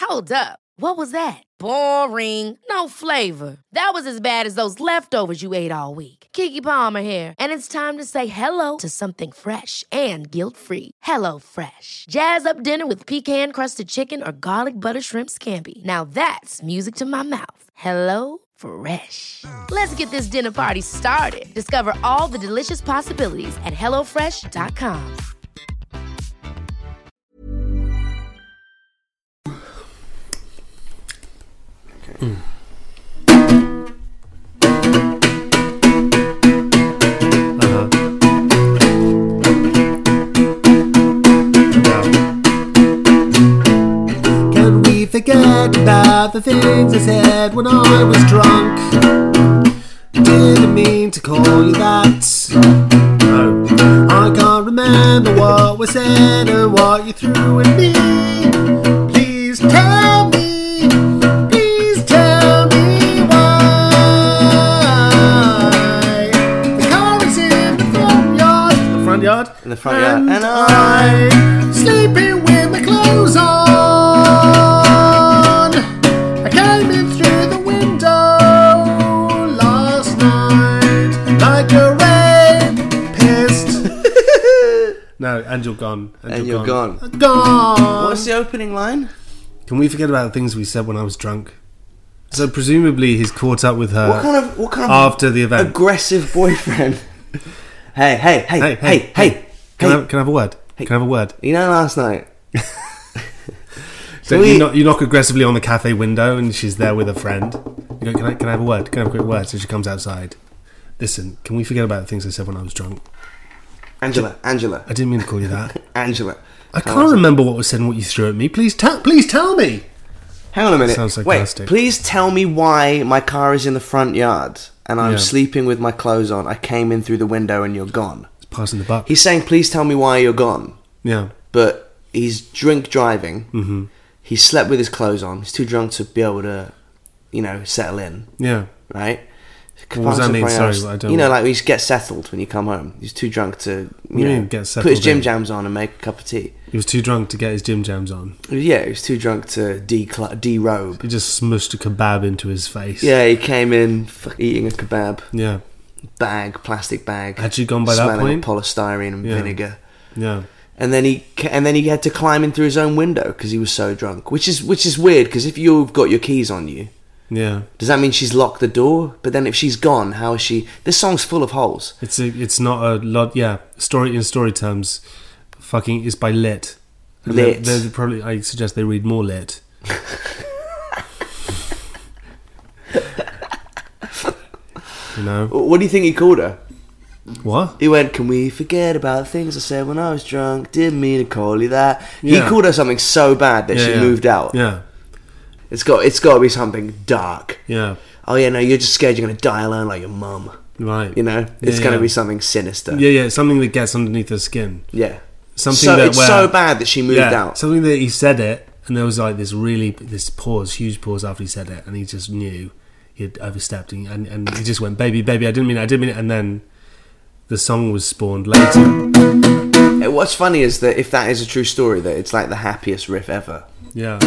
Hold up. What was that? Boring. No flavor. That was as bad as those leftovers you ate all week. Keke Palmer here, and it's time to say hello to something fresh and guilt-free. Hello Fresh. Jazz up dinner with pecan-crusted chicken or garlic butter shrimp scampi. Now that's music to my mouth. Hello Fresh. Let's get this dinner party started. Discover all the delicious possibilities at hellofresh.com. Can we forget about the things I said when I was drunk? Didn't mean to call you that. No. I can't remember what was said and what you threw at me. Please tell me. Please tell me why. The car is in the front yard. The front yard? In the front yard. And I'm sleeping with my clothes on. I came in through the window last night like a rapist. No, and you're gone. And you're gone. Gone. What's the opening line? Can we forget about the things we said when I was drunk? So presumably he's caught up with her What kind of after the event. aggressive boyfriend? Hey. Can I have a word? Hey. Can I have a word? You know last night? So you knock aggressively on the cafe window and she's there with a friend. You go, can I have a word? Can I have a quick word? So she comes outside. Listen, can we forget about the things I said when I was drunk? Angela. I didn't mean to call you that. Angela. I can't remember what was said and what you threw at me. Please tell me. Hang on a minute. Sounds Wait, sarcastic. please tell me why my car is in the front yard and I'm Yeah. sleeping with my clothes on. I came in through the window and you're gone. It's passing the buck. He's saying, please tell me why you're gone. Yeah. But he's drink driving. Mm-hmm. He slept with his clothes on. He's too drunk to be able to, settle in, Yeah. right? What does that mean? Sorry, I don't... like you get settled when you come home. He's too drunk to, get put settled his gym in? jams on and make a cup of tea. He was too drunk to get his gym jams on. Yeah, he was too drunk to derobe. He just smushed a kebab into his face. Yeah, he came in eating a kebab. Yeah. Plastic bag. Had she gone by that smelling point? of polystyrene and Yeah. vinegar. Yeah. And then he had to climb in through his own window because he was so drunk. Which is weird because if you've got your keys on you, Yeah. does that mean she's locked the door? But then if she's gone, how is she? This song's full of holes. It's not a lot. Yeah. In story terms, fucking is by Lit. And Lit. They're probably. I suggest they read more Lit. You know. What do you think he called her? What? He went, can we forget about the things I said when I was drunk? Didn't mean to call you that. Yeah. He called her something so bad that she moved out. Yeah. It's got to be something dark. Yeah. Oh yeah, no, you're just scared you're going to die alone like your mum. Right. It's going to be something sinister. Yeah. Something that gets underneath her skin. Yeah. Something so that it's so bad that she moved out. Something that he said it, and there was like this huge pause after he said it, and he just knew he had overstepped, and he just went, baby, I didn't mean it, and then the song was spawned later. What's funny is that if that is a true story, that it's like the happiest riff ever. Yeah.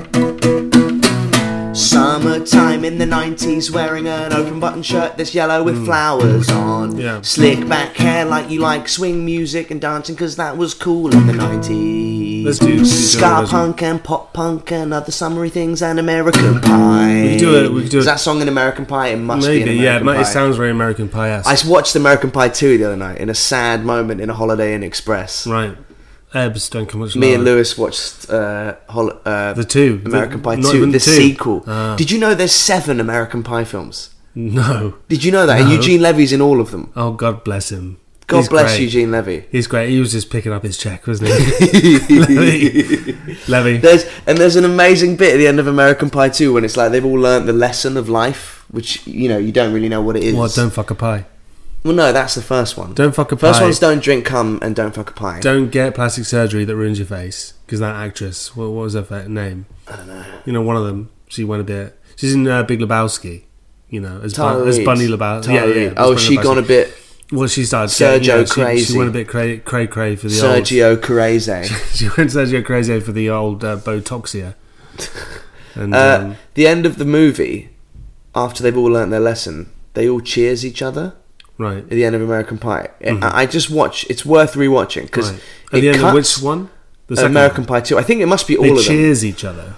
Summertime in the 90s, wearing an open button shirt that's yellow with flowers on. Yeah. Slick back hair like you like swing music and dancing because that was cool in the 90s. Let's do ska punk and pop punk and other summery things and American Pie. We could do it. Is that song in American Pie? It must be in Maybe, American Pie. it sounds very American Pie-esque. I watched American Pie 2 the other night in a sad moment in a Holiday Inn Express. Right. Ebbs don't come much Me and lower. Lewis watched the two. American Pie not 2, even the two. sequel. Ah. Did you know there's 7 American Pie films? No. Did you know that? And No. Eugene Levy's in all of them. Oh, God bless him. God He's bless great. Eugene Levy. He's great. He was just picking up his check, wasn't he? Levy. There's an amazing bit at the end of American Pie 2 when it's like they've all learnt the lesson of life, which, you don't really know what it is. What? Don't fuck a pie. Well, no, that's the first one. Don't fuck a pie. First one's don't drink cum and don't fuck a pie. Don't get plastic surgery that ruins your face. Because that actress, what was her name? I don't know. One of them. She went a bit. She's in Big Lebowski. As Tara as Reid. Bunny Lebowski. Tara Reid. as Oh, Bunny she Lebowski. gone a bit Well, she started Sergio she crazy. She went a bit cray for the Sergio Crazy. old. She went Sergio crazy for the old Botoxia. And the end of the movie, after they've all learnt their lesson, they all cheers each other. right. At the end of American Pie. I just watch. It's worth rewatching because Right. At the end of which one? The second American one. Pie 2. I think it must be all They of them. cheers each other.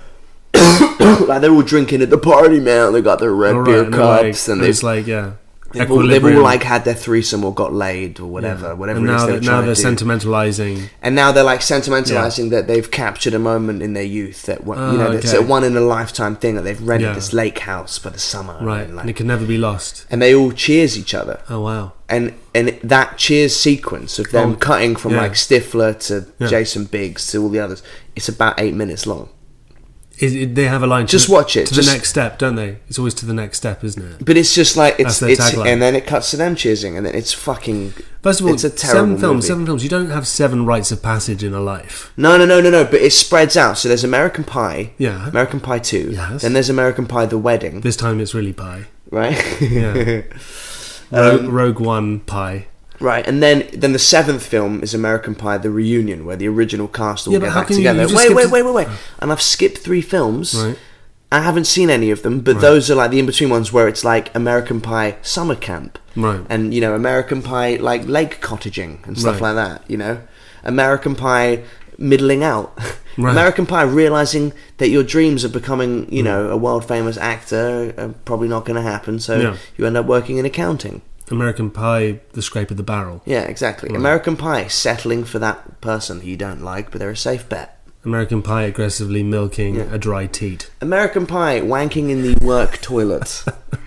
Like they're all drinking at the party, man. They got their red All beer right, and they're cups, like, and it's like, yeah. they've all equilibrium. like had their threesome or got laid or whatever, whatever And it is now, they're now trying they're to do. sentimentalizing. And now they're like sentimentalizing that they've captured a moment in their youth that it's a okay. one in a lifetime thing that they've rented Yeah. this lake house for the summer, Right. And, And it can never be lost. and they all cheers each other. Oh, wow. And that cheers sequence of them cutting from yeah. like Stifler to Yeah. Jason Biggs to all the others, it's about 8 minutes long. They have a line. Just watch it. To Just- the next step, don't they? It's always to the next step, isn't it? But it's just like That's it's their tagline. and then it cuts to them cheersing, and then it's fucking. First of all, it's a terrible seven films. You don't have 7 rites of passage in a life. No. But it spreads out. So there's American Pie. Yeah. American Pie 2. Yes. Then there's American Pie: The Wedding. This time it's really pie. Right. Yeah. Rogue One pie. Right, and then the 7th film is American Pie: The Reunion, where the original cast all Yeah, but get how back can you- together. you just Wait. skip And I've skipped 3 films. Right. I haven't seen any of them, but those are like the in-between ones where it's like American Pie Summer Camp. Right. And, American Pie like lake cottaging and stuff Right. like that, American Pie middling out. Right. American Pie realizing that your dreams of becoming, a world-famous actor are probably not going to happen, so Yeah. you end up working in accounting. American Pie, The Scrape of the Barrel. Yeah, exactly. American Pie settling for that person who you don't like, but they're a safe bet. American Pie aggressively milking a dry teat. American Pie wanking in the work toilet.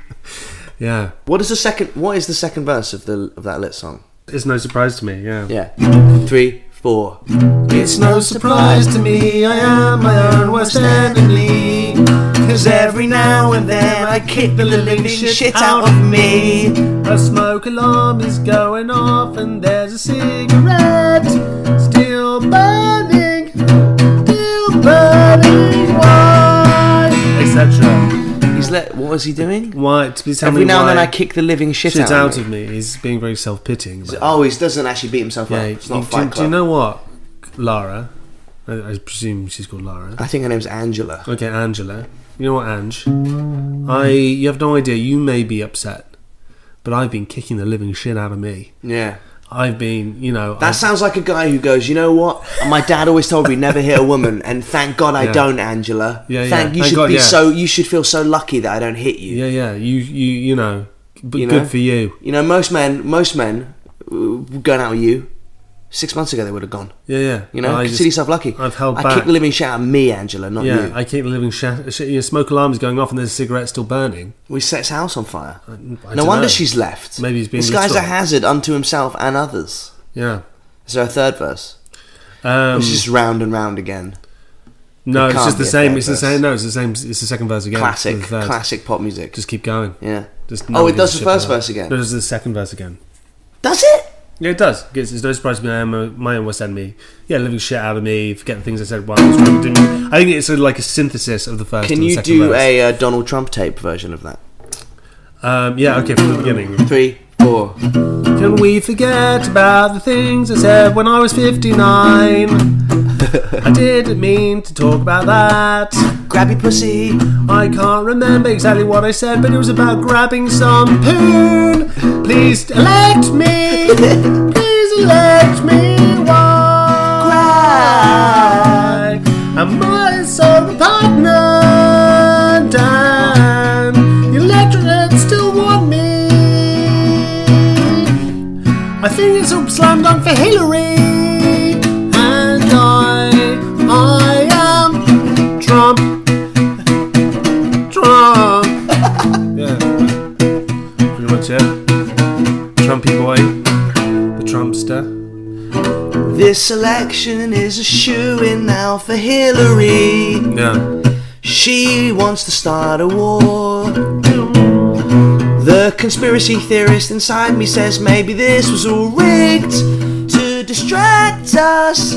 Yeah. What is the second verse of that lit song? It's no surprise to me, yeah. Yeah. 3, 4. It's no surprise to me, I am my own worst enemy. 'Cause every now and then I kick the living shit out of me. A smoke alarm is going off and there's a cigarette still burning why, etc. What was he doing? Why? Please tell Every me now and why then I kick the living shit shit out of me. He's being very self-pitying about it. Oh, he doesn't actually beat himself Yeah, up. It's not do Fight Club. you know what, Lara? I presume she's called Lara. I think her name's Angela. Okay, Angela. You know what, Ange? You have no idea. You may be upset, but I've been kicking the living shit out of me. Yeah. I've been, That sounds like a guy who goes, you know what? My dad always told me never hit a woman, and thank God I Yeah. don't, Angela. Yeah, Thank yeah. Thank God, yeah. You should feel so lucky that I don't hit you. Yeah. You know. But You good know? for you. Most men going out with you 6 months ago they would have gone. Yeah. Consider yourself lucky. I've held I back. kicked the living shit out of me, Angela, not Yeah, you. I keep the living smoke alarm is going off and there's a cigarette still burning. We set his house on fire. I No don't wonder know. she's left. Maybe he's being This guy's a restored. hazard unto himself and others. Yeah. Is there a third verse? It's just round and round again. No, It it's can't just the be a same. third It's the verse. same. No, it's the same. It's the second verse again. Classic, It's the third. classic pop music. Just keep going. Yeah. Just Oh, nobody it does gives the a shit first about verse again? No, it does the second verse again. Does it? Yeah, it does. It's no surprise to me. I am my own worst enemy. Yeah, living shit out of me. Forget the things I said while I was drinking. I think it's like a synthesis of the first. Can and the you second do verse. a Donald Trump tape version of that? Yeah, okay, from the beginning. 3, 4. Can we forget about the things I said when I was 59? I didn't mean to talk about that. Grab your pussy. I can't remember exactly what I said, but it was about grabbing some poon. Please elect me. Please elect me. Why? Am I so repugnant? And the electorate still want me. I think it's a slam dunk for Hillary. And I am Trump. Yeah, pretty much it. Trumpy boy, the Trumpster. This election is a shoo-in now for Hillary. Yeah, She wants to start a war. The conspiracy theorist inside me says maybe this was all rigged to distract us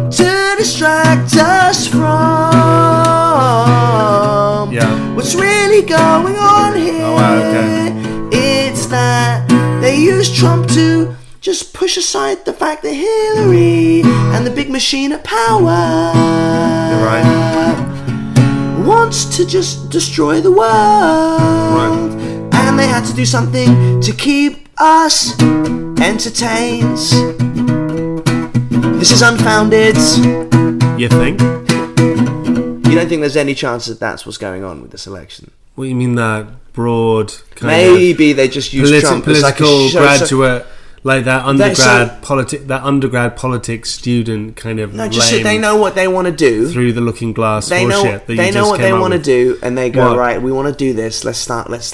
from what's really going on here. Oh, wow, okay. It's that they use Trump to just push aside the fact that Hillary and the big machine of power You're right. wants to just destroy the world. And they had to do something to keep us entertained. This is unfounded. You think? You don't think there's any chance that that's what's going on with this election? What do you mean that broad kind Maybe they just use Trump as like a political graduate, like that undergrad politics student kind of no, just so they know what they want to do through the looking glass. They know what they want to do, and they go, right, we want to do this. Let's start. Let's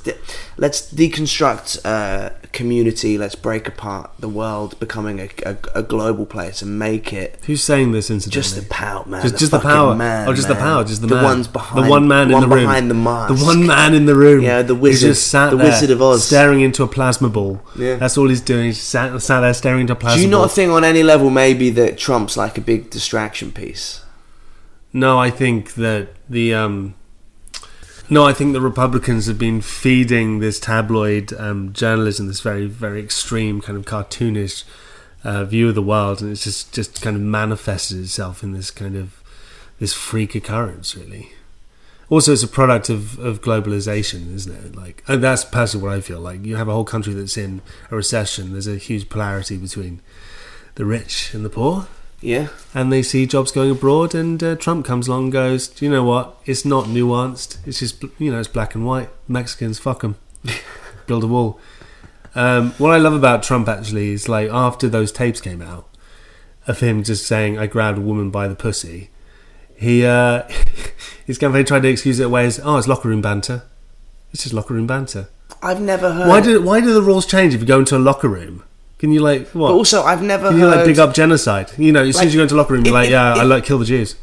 deconstruct community. Let's break apart the world, becoming a global place, and make it. Who's saying this incidentally? Just the power, man. Just the power. Man, the power. Just the man. Ones behind. The one man in the room. Behind the mask. The one man in the room. Yeah, the wizard. He's just sat the there, Wizard of Oz, staring into a plasma ball. Yeah, that's all he's doing. He's sat there staring into a plasma ball. Do you not think on any level maybe that Trump's like a big distraction piece? No, I think that I think the Republicans have been feeding this tabloid journalism, this very, very extreme kind of cartoonish view of the world, and it's just kind of manifested itself in this kind of this freak occurrence, really. Also, it's a product of globalization, isn't it? Like, and that's personally what I feel like. You have a whole country that's in a recession. There's a huge polarity between the rich and the poor. Yeah. And they see jobs going abroad, and Trump comes along and goes, do you know what? It's not nuanced. It's just, it's black and white. Mexicans, fuck them. Build a wall. What I love about Trump, actually, is like after those tapes came out of him just saying, I grabbed a woman by the pussy, his campaign tried to excuse it away as, it's locker room banter. It's just locker room banter. I've never heard... Why do the rules change if you go into a locker room? Can you what? But also, I've never heard... Can you big up genocide? As soon as you go into a locker room, you're I kill the Jews.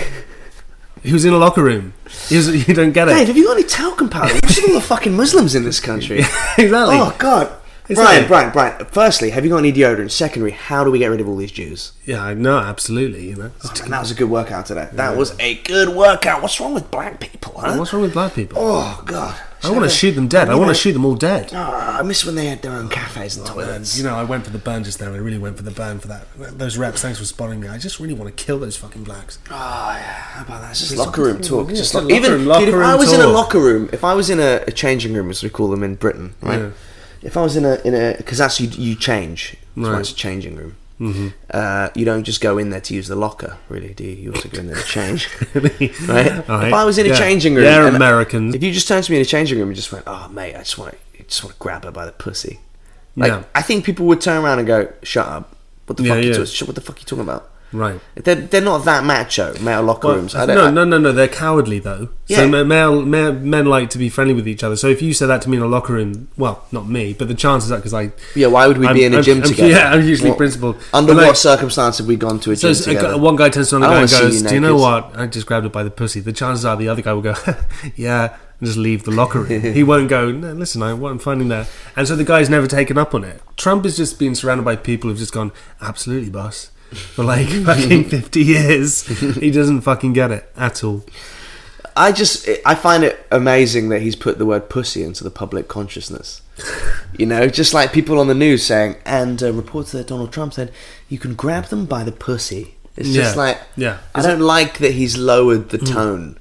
He was in a locker room. You don't get it. Dave, have you got any talcum powder? Look at all the fucking Muslims in this country. Exactly. Oh, God. Brian, firstly, have you got any deodorant? Secondly, how do we get rid of all these Jews? Yeah, I know, absolutely. Man, that was a good workout today. That was a good workout. What's wrong with black people, huh? What's wrong with black people? Oh, God. I want to shoot them dead. I want to shoot them all dead. Oh, I miss when they had their own cafes and toilets. I went for the burn just there. I really went for the burn for that. Those reps, thanks for spotting me. I just really want to kill those fucking blacks. Oh, yeah. How about that? It's just locker room talk. If I was in a locker room, if I was in a changing room, as we call them in Britain, right? Yeah. If I was in a because that's you change. That's why it's a changing room. Mm-hmm. You don't just go in there to use the locker, really, do you? You also go in there to change. Right? If I was in a changing room, they're Americans. If you just turned to me in a changing room and just went, "Oh, mate, I just want to grab her by the pussy," I think people would turn around and go, "Shut up! What the fuck? What the fuck are you talking about?" Right. They're not that macho, male locker rooms. No, they're cowardly though. Yeah. So men like to be friendly with each other. So if you said that to me in a locker room, well, not me, but the chances are because why would we be in a gym together? I'm usually principled. Under what circumstance have we gone to a gym together? One guy turns to another guy and goes, "Do you know what? I just grabbed it by the pussy." The chances are the other guy will go, "Yeah," and just leave the locker room. He won't go, "No, listen, I'm finding that." And so the guy's never taken up on it. Trump has just been surrounded by people who've just gone, "Absolutely, boss." For fucking 50 years. He doesn't fucking get it at all. I find it amazing that he's put the word pussy into the public consciousness. Just like people on the news saying, and reports that Donald Trump said, you can grab them by the pussy. It's just I don't like that he's lowered the tone.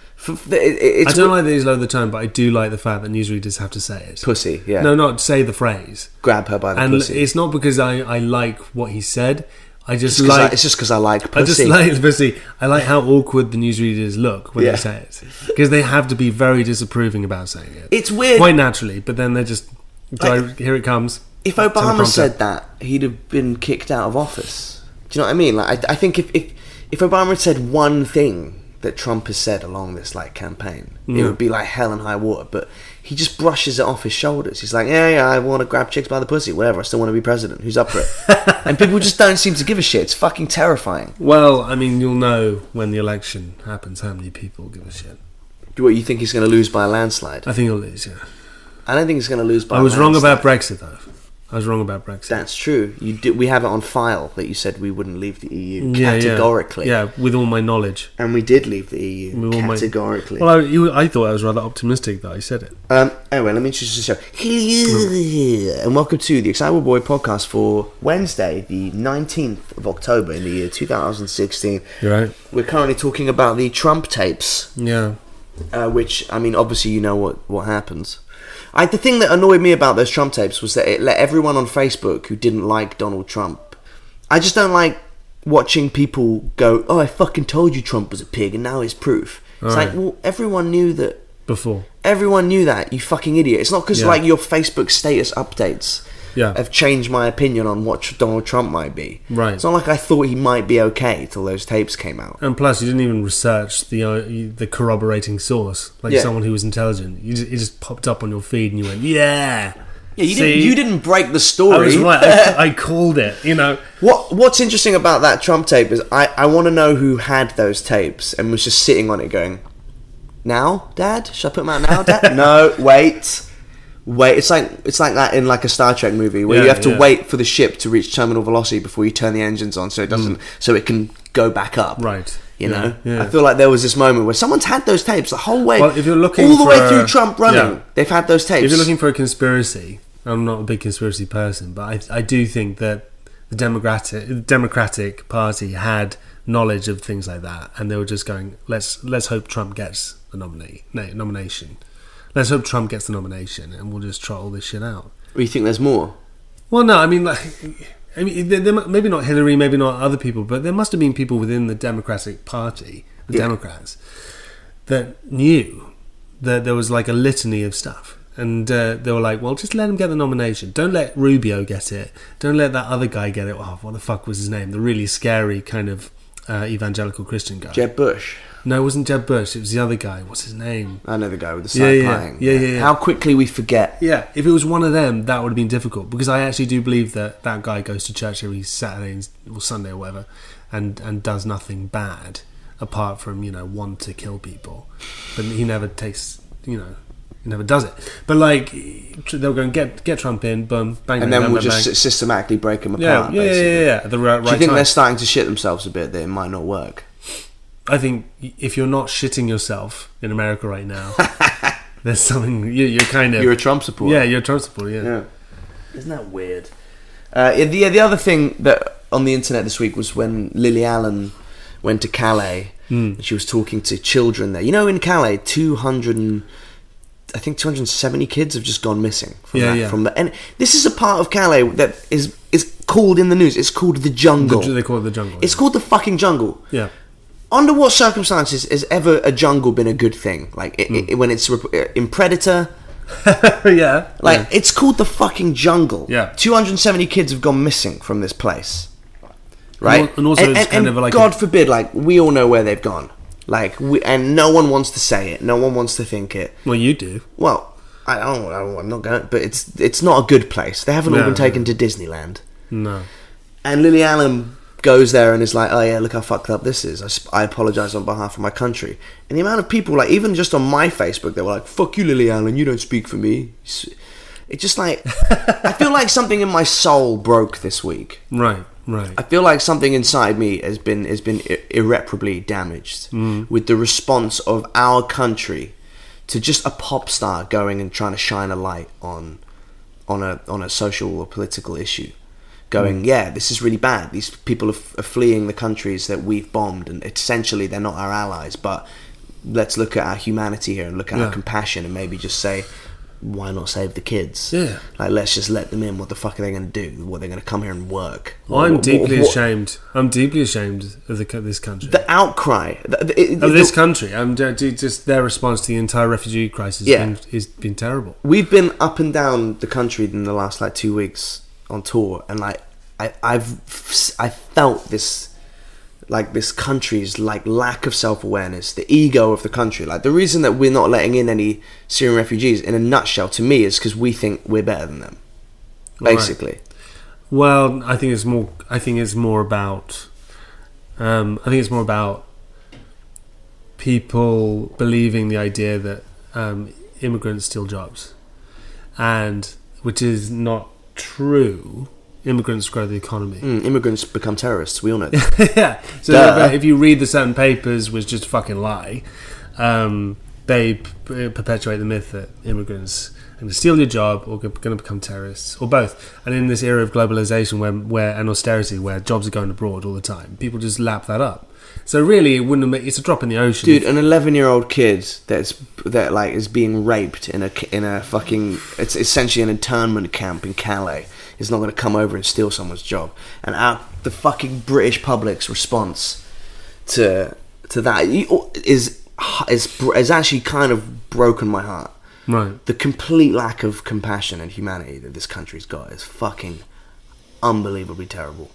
I don't like that he's lowered the tone, but I do like the fact that newsreaders have to say it. Pussy, yeah. No, not say the phrase. Grab her by the pussy. And it's not because I like what he said. It's just because I like pussy. I just like the pussy. I like how awkward the newsreaders look when they say it, because they have to be very disapproving about saying it. It's weird, quite naturally, but then they're just here it comes. If Obama said that, he'd have been kicked out of office. Do you know what I mean? I think if Obama had said one thing that Trump has said along this campaign, it would be like hell and high water. But he just brushes it off his shoulders. He's like, yeah, I want to grab chicks by the pussy, whatever. I still want to be president. Who's up for it? And people just don't seem to give a shit. It's fucking terrifying. Well, I mean, you'll know when the election happens how many people give a shit. What, you think he's going to lose by a landslide? I think he'll lose, yeah. I don't think he's going to lose by a landslide. I was wrong about Brexit, though. That's true. We have it on file that you said we wouldn't leave the EU categorically. Yeah, with all my knowledge. And we did leave the EU categorically. I thought I was rather optimistic that I said it. Anyway, let me introduce the show. Hello, and welcome to the Excitable Boy podcast for Wednesday, the 19th of October in the year 2016. You're right. We're currently talking about the Trump tapes. Yeah. which, I mean, obviously you know what happens. The thing that annoyed me about those Trump tapes was that it let everyone on Facebook who didn't like Donald Trump. I just don't like watching people go, "Oh, I fucking told you Trump was a pig, and now it's proof." It's like, well, everyone knew that before. Everyone knew that, you fucking idiot. It's not because like your Facebook status updates have changed my opinion on what Donald Trump might be. Right. It's not like I thought he might be okay till those tapes came out. And plus, you didn't even research the corroborating source, like someone who was intelligent. It just popped up on your feed, and you went, "Yeah." Yeah, you didn't break the story. I was right. I called it. You know what's interesting about that Trump tape is I want to know who had those tapes and was just sitting on it going, "Now, Dad? Should I put them out now, Dad?" No, wait. It's like that in like a Star Trek movie where you have to wait for the ship to reach terminal velocity before you turn the engines on, so it doesn't, so it can go back up. Right. You know, I feel like there was this moment where someone's had those tapes the whole way. Well, if you're looking all the way through Trump running, they've had those tapes. If you're looking for a conspiracy, I'm not a big conspiracy person, but I do think that the Democratic Party had knowledge of things like that, and they were just going, let's hope Trump gets the nomination. Let's hope Trump gets the nomination, and we'll just trot all this shit out. Or you think there's more? Well, no, I mean, maybe not Hillary, maybe not other people, but there must have been people within the Democratic Party, the Democrats, that knew that there was like a litany of stuff. And they were like, well, just let him get the nomination. Don't let Rubio get it. Don't let that other guy get it. Oh, what the fuck was his name? The really scary kind of evangelical Christian guy. Jeb Bush. No, it wasn't Jeb Bush. It was the other guy. What's his name? I know the guy with the side playing. Yeah. How quickly we forget. Yeah, if it was one of them, that would have been difficult. Because I actually do believe that guy goes to church every Saturday or Sunday or whatever and does nothing bad apart from, want to kill people. But he never takes, he never does it. But like, they'll go and get Trump in, boom, bang, and bang, then bang, we'll bang, just bang. systematically break them apart. Yeah. At the right Do you think time. they're starting to shit themselves a bit that it might not work? I think if you're not shitting yourself in America right now, there's something you're kind of... You're a Trump supporter. Yeah, you're a Trump supporter, yeah. Isn't that weird? The other thing that on the internet this week was when Lily Allen went to Calais and she was talking to children there. In Calais, 270 kids have just gone missing from that. And this is a part of Calais that is called in the news. It's called the jungle. They call it the jungle. It's called the fucking jungle. Yeah. Under what circumstances has ever a jungle been a good thing? Like when it's in Predator. It's called the fucking jungle. Yeah. 270 kids have gone missing from this place. Right? And also it's kind of like... God forbid, we all know where they've gone. And no one wants to say it. No one wants to think it. Well, you do. Well, I'm not going to... But it's not a good place. They haven't all been taken to Disneyland. No. And Lily Allen goes there and is like, oh yeah, look how fucked up this is. I apologise on behalf of my country. And the amount of people, even just on my Facebook, they were like, fuck you, Lily Allen, you don't speak for me. It's just like... I feel like something in my soul broke this week. Right. I feel like something inside me has been irreparably damaged with the response of our country to just a pop star going and trying to shine a light on a social or political issue. Going, this is really bad. These people are fleeing the countries that we've bombed, and essentially they're not our allies. But let's look at our humanity here and look at our compassion, and maybe just say, why not save the kids? Yeah. Let's just let them in. What the fuck are they going to do? What, they're going to come here and work? I'm deeply ashamed. I'm deeply ashamed of this country. The outcry of this country. Just their response to the entire refugee crisis has been terrible. We've been up and down the country in the last 2 weeks on tour, and I felt this country's lack of self-awareness, the ego of the country. The reason that we're not letting in any Syrian refugees, in a nutshell, to me, is because we think we're better than them, basically. Right. Well, I think it's more about people believing the idea that immigrants steal jobs, and which is not true. Immigrants grow the economy. Immigrants become terrorists. We all know that. Yeah. So if you read the certain papers, which just fucking lie, they perpetuate the myth that immigrants are going to steal your job or going to become terrorists, or both. And in this era of globalization and austerity, where jobs are going abroad all the time, people just lap that up. So really, it wouldn't have made, it's a drop in the ocean. Dude, an 11-year-old kid that is being raped in a fucking, it's essentially an internment camp in Calais, is not going to come over and steal someone's job. And the fucking British public's response to that is actually kind of broken my heart. Right. The complete lack of compassion and humanity that this country's got is fucking unbelievably terrible.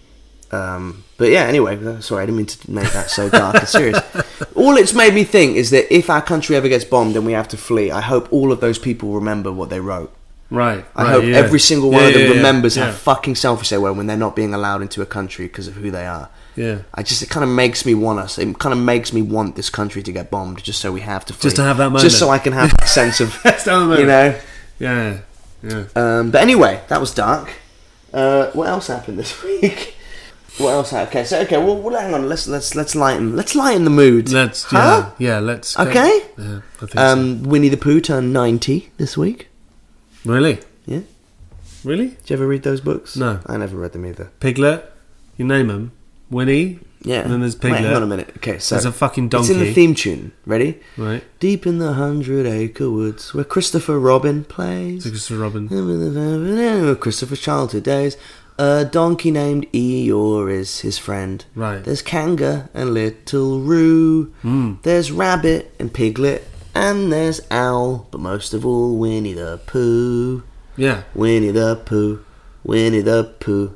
But yeah, anyway, sorry, I didn't mean to make that so dark and serious. All it's made me think is that if our country ever gets bombed and we have to flee, I hope all of those people remember what they wrote. Right. I hope every single one of them remembers how yeah. fucking selfish they were when they're not being allowed into a country because of who they are. Yeah. It kind of makes me want us. It kind of makes me want this country to get bombed just so we have to flee. Just to have that moment. Just so I can have that sense of, you know. Yeah. Yeah. But anyway, that was dark. What else happened this week? What else happened? Okay, well, hang on. Let's lighten the mood. Let's Okay. Yeah, I think so. Winnie the Pooh turned 90 this week. Really? Yeah. Really? Did you ever read those books? No. I never read them either. Piglet. You name them. Winnie. Yeah. And then there's Piglet. Wait, hang on a minute. Okay, so there's a fucking donkey. It's in the theme tune. Ready? Right. Deep in the 100-acre woods, where Christopher Robin plays. Christopher Robin. Christopher's childhood days. A donkey named Eeyore is his friend. Right. There's Kanga and Little Roo. There's Rabbit and Piglet. And there's Owl. But most of all, Winnie the Pooh. Yeah. Winnie the Pooh. Winnie the Pooh.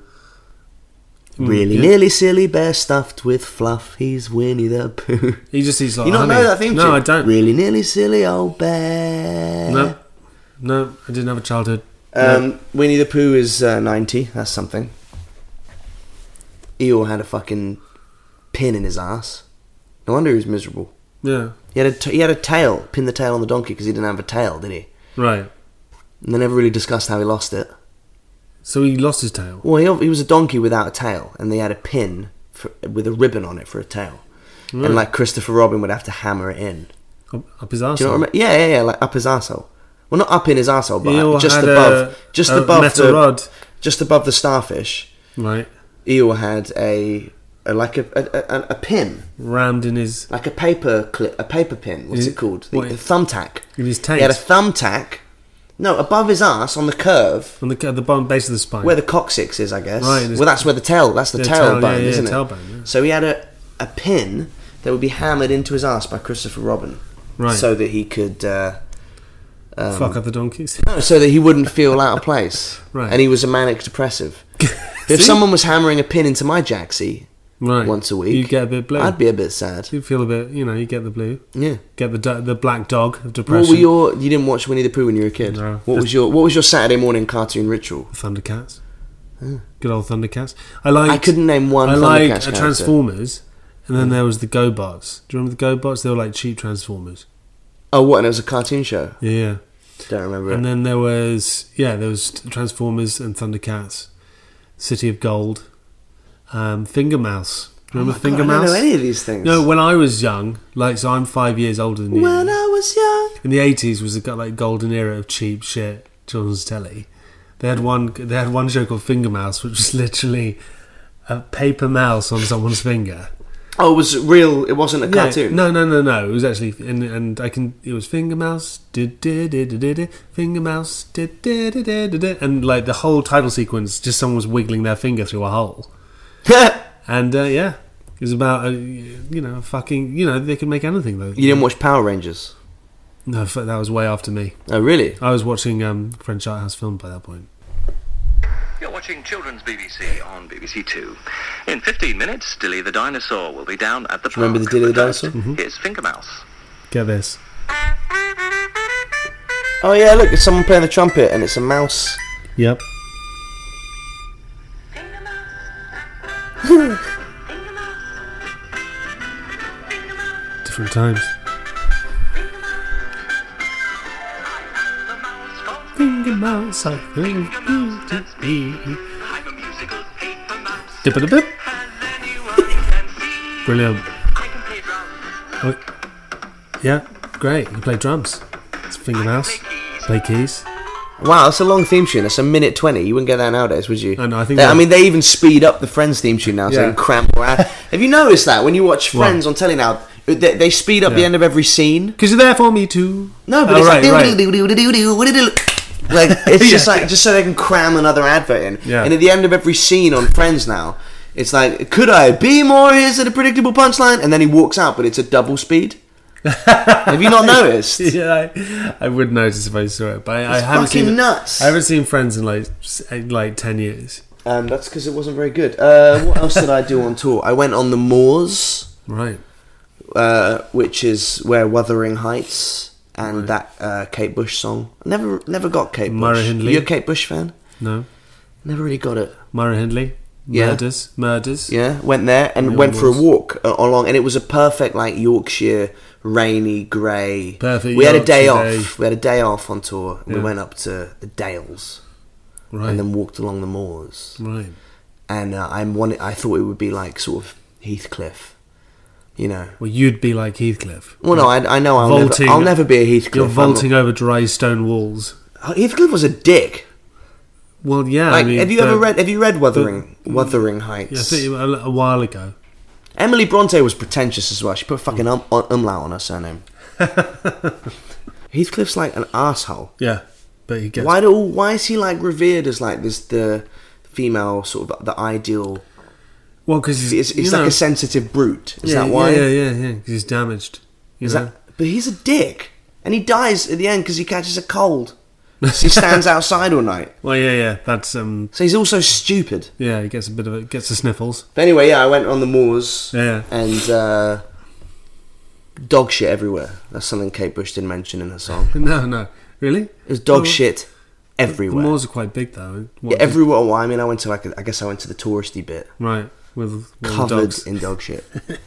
Really nearly silly bear stuffed with fluff. He's Winnie the Pooh. He just eats like You don't honey. know that theme No, tune? I don't. Really nearly silly old bear. No, I didn't have a childhood. Winnie the Pooh is 90. That's something. Eeyore had a fucking pin in his ass. No wonder he was miserable. Yeah. He had a tail. Pin the tail on the donkey because he didn't have a tail, did he? Right. And they never really discussed how he lost it. So he lost his tail. Well, he was a donkey without a tail, and they had a pin with a ribbon on it for a tail. Right. And like Christopher Robin would have to hammer it in. Up his arsehole. Do you know what I mean? Yeah, like up his arsehole. Well, not up in his arsehole, but Eeyore just had above, a metal rod. just above the starfish. Right. Eeyore had a pin Rammed in his... like a paper pin. What's it called? A thumbtack. In his taint. He had a thumbtack. No, above his arse on the curve. On the bottom base of the spine. Where the coccyx is, I guess. Right. Well, that's where the tail. That's the tailbone, isn't it? Tailbone, yeah. So he had a pin that would be hammered into his arse by Christopher Robin, Right. so that he could fuck up the donkeys. so that he wouldn't feel out of place. Right. And he was a manic depressive. If someone was hammering a pin into my jacksie Right. once a week, You get a bit blue. I'd be a bit sad. You feel a bit, you get the blue. Yeah. Get the black dog of What depression. were you didn't watch Winnie the Pooh when you were a kid? No. What was your Saturday morning cartoon ritual? Thundercats. Good old Thundercats. I couldn't name one I Thundercats liked character. Transformers, and then there was the GoBots. Do you remember the GoBots? They were like cheap Transformers. Oh, what? And it was a cartoon show? Yeah. Don't remember And it. then there was Transformers and Thundercats, City of Gold, Finger Mouse. Remember Finger God, I Mouse? don't know any of these things. No, when I was young, so I'm 5 years older than you. When I was young. In the 80s was the golden era of cheap shit children's telly. They had one show called Finger Mouse, which was literally a paper mouse on someone's finger. Oh, it was real. It wasn't a cartoon. No. It was actually, it was Finger Mouse, Finger Mouse, and like the whole title sequence, just someone was wiggling their finger through a hole. And it was about fucking, they could make anything though. You didn't watch Power Rangers? No, that was way after me. Oh, really? I was watching French art house film by that point. You're watching Children's BBC on BBC Two. In 15 minutes, Dilly the dinosaur will be down at the park. Remember the Dilly the dinosaur? Here's Finger Mouse. Get this. Oh yeah, look, it's someone playing the trumpet, and it's a mouse. Yep. Different times. Finger Mouse, I think you to be. I'm a musical paper mouse. Dip-a-dip-dip. As anyone can see. Brilliant. I can play drums. Oh, yeah, great. You play drums. It's Finger Mouse. Play keys. Wow, that's a long theme tune. That's a minute 20. You wouldn't get that nowadays, would you? I know, I think I mean, they even speed up the Friends theme tune now, so Yeah. they can cramp more out. Have you noticed that when you watch Friends on telly now, they speed up the end of every scene? Because you're there for me too. No, but Oh, it's right. like it's just Yeah. like just so they can cram another advert in. Yeah. And at the end of every scene on Friends now, it's like, could I be more? Here's a predictable punchline, and then he walks out, but it's a double speed. Have you not noticed? Yeah, I would notice if I saw it, but I It's haven't fucking seen nuts. I haven't seen Friends in like 10 years. That's because it wasn't very good. What else did I do on tour? I went on the Moors, Right. which is where Wuthering Heights and that Kate Bush song. I never got Kate Bush. Murray Hindley. You a Kate Bush fan? No. Never really got it. Murray Hindley. Yeah. Murders. Yeah, went there and Yeah, went for a Moors. walk along, and it was a perfect like Yorkshire rainy grey. Perfect We had a day Yorkshire day. off. We had a day off on tour. And We Yeah. went up to the Dales Right. and then walked along the moors. Right. And I thought it would be like sort of Heathcliff, you know. Well, you'd be like Heathcliff. Well, no, I know Vaulting- I'll never be a Heathcliff. You're I'm vaulting over dry stone walls. not- Heathcliff was a dick. Well, yeah. Like, I mean, have you read Wuthering Heights? Yeah, I think a while ago. Emily Bronte was pretentious as well. She put a fucking umlaut on her surname. Heathcliff's like an asshole. Yeah, but he gets. Why is he like revered as like the female sort of the ideal? Well, because It's like a sensitive brute. Is that why? Yeah. Because he's damaged. You Is know? that? But he's a dick, and he dies at the end because he catches a cold. He stands outside all night. Well, yeah. That's So he's also stupid. yeah. He gets gets the sniffles. But anyway, yeah, I went on the moors. Yeah. And dog shit everywhere. That's something Kate Bush didn't mention in her song. No, really. It was dog Oh. shit The everywhere. moors are quite big though. Yeah, everywhere. Well, I mean, I went to I guess I went to the touristy bit, Right, with covered dogs. in dog shit.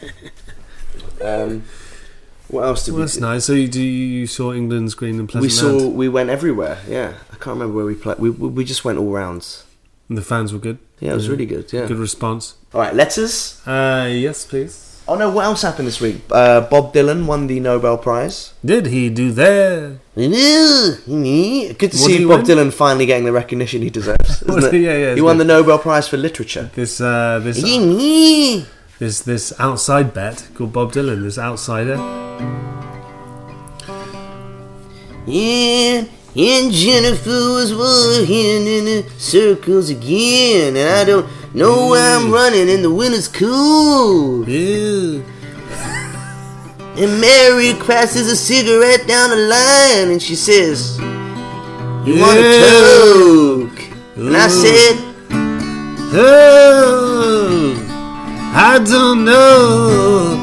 What else did Well, we that's do? nice. So you saw England's green and pleasant. We went everywhere. Yeah, I can't remember where we played. We just went all rounds. And the fans were good. Yeah, it was really good. Yeah. Good response. All right, letters. Yes, please. Oh no, what else happened this week? Bob Dylan won the Nobel Prize. Did he do that? Good to What did see he Bob win? Dylan finally getting the recognition he deserves. What Isn't did it? he- yeah, he it's won the good. Nobel Prize for literature. This outside bet called Bob Dylan. This outsider. Yeah, and Jennifer was walking in the circles again, and I don't know where I'm running, and the winter's cool. Ew. And Mary passes a cigarette down the line, and she says, "You want a Coke?" And I said, Oh, I don't know.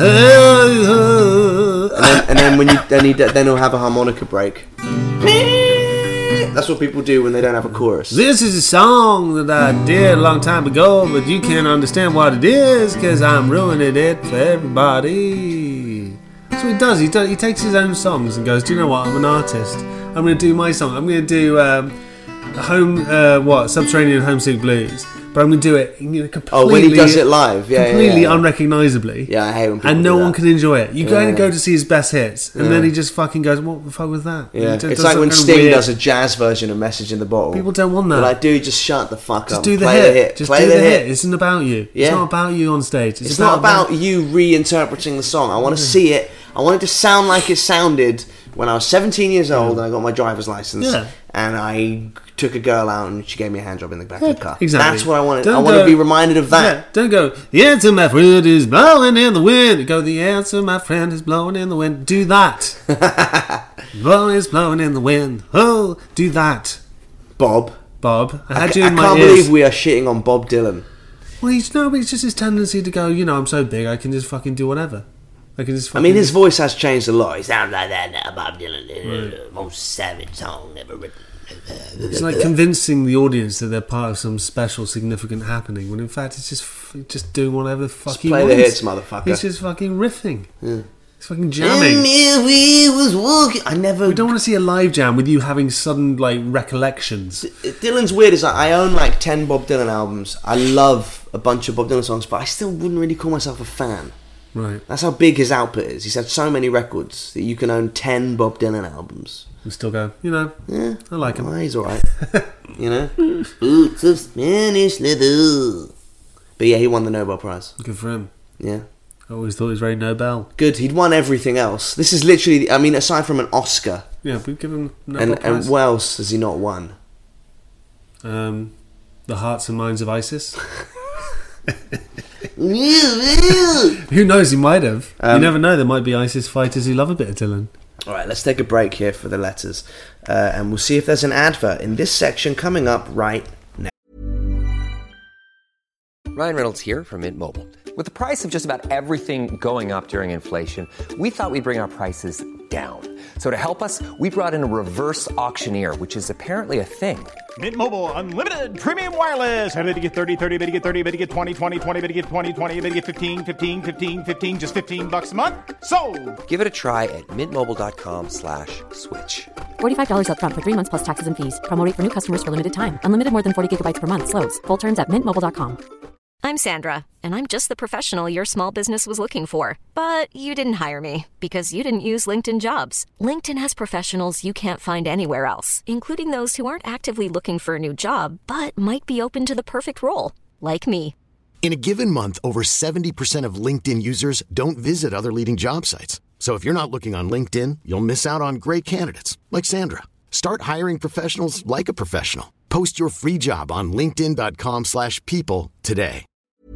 and then when then he'll have a harmonica break. That's what people do when they don't have a chorus. This is a song that I did a long time ago, but you can't understand what it is because I'm ruining it for everybody. That's what he does. He takes his own songs and goes, "Do you know what? I'm an artist. I'm going to do my song. I'm going to do Subterranean Homesick Blues, but I'm going to do it completely." Oh, when he does it live, yeah, completely yeah. unrecognisably. Yeah, I hate when people and do no that. one can enjoy it. You go Yeah. and go to see his best hits, and Yeah. then he just fucking goes, "What the fuck was that?" Yeah, He just it's does like some when kind of Sting weird- does a jazz version of Message in the Bottle. People don't want that. They're like, dude, just shut the fuck Just up. do the Play hit. Just Play do the the hit. hit. It isn't about you. Yeah. It's not about you on stage. It's not about you reinterpreting the song. I want to see it. I want it to sound like it sounded when I was 17 years old and I got my driver's license. Yeah. And I took a girl out and she gave me a hand job in the back of the car. Exactly. That's what I wanted. Don't I want to go- be reminded of that. Yeah, don't go, "The answer, my friend, is blowing in the wind." Go, "The answer, my friend, is blowing in the wind." Do that. Is blowing in the wind. Oh, do that, Bob. Bob. I I had you in my can't ears. believe we are shitting on Bob Dylan. Well, but it's just his tendency to go, I'm so big, I can just fucking do whatever. I can just I fucking... mean, his voice has changed a lot. He sounds like that now, Bob Dylan. Most savage song ever written. It's like convincing the audience that they're part of some special, significant happening, when in fact it's just doing whatever the fuck he play wants. the hits, motherfucker. He's just fucking riffing. He's fucking And jamming. we was walking. I never. We don't want to see a live jam with you having sudden, recollections. Dylan's weird. Is like I own 10 Bob Dylan albums. I love a bunch of Bob Dylan songs, but I still wouldn't really call myself a fan. Right. That's how big his output is. He's had so many records that you can own 10 Bob Dylan albums. And still go, you know, Yeah, I like him. well, he's alright. You know? Boots of Spanish leather. But yeah, he won the Nobel Prize. Good for him. Yeah. I always thought he was very Nobel. Good, he'd won everything else. This is literally, I mean, aside from an Oscar, Yeah, we give him Nobel and Prize. what else has he not won? The Hearts and Minds of ISIS. Alright, Who knows? He might have. You never know. There might be ISIS fighters who love a bit of Dylan. let's take a break here for the letters. And we'll see if there's an advert in this section coming up right now. Ryan Reynolds here from Mint Mobile. With the price of just about everything going up during inflation, we thought we'd bring our prices down. So to help us, we brought in a reverse auctioneer, which is apparently a thing. Mint Mobile Unlimited Premium Wireless. How to get 30, 30, bit to get 30, bit to get 20, 20, 20, bit to get 20, 20, bit to get 15, 15, 15, 15, just $15 a month? Sold! Give it a try at mintmobile.com/switch. $45 up front for 3 months plus taxes and fees. Promo rate for new customers for limited time. Unlimited more than 40 gigabytes per month. Slows full terms at mintmobile.com. I'm Sandra, and I'm just the professional your small business was looking for. But you didn't hire me because you didn't use LinkedIn Jobs. LinkedIn has professionals you can't find anywhere else, including those who aren't actively looking for a new job, but might be open to the perfect role, like me. In a given month, over 70% of LinkedIn users don't visit other leading job sites. So if you're not looking on LinkedIn, you'll miss out on great candidates like Sandra. Start hiring professionals like a professional. Post your free job on linkedin.com/people today.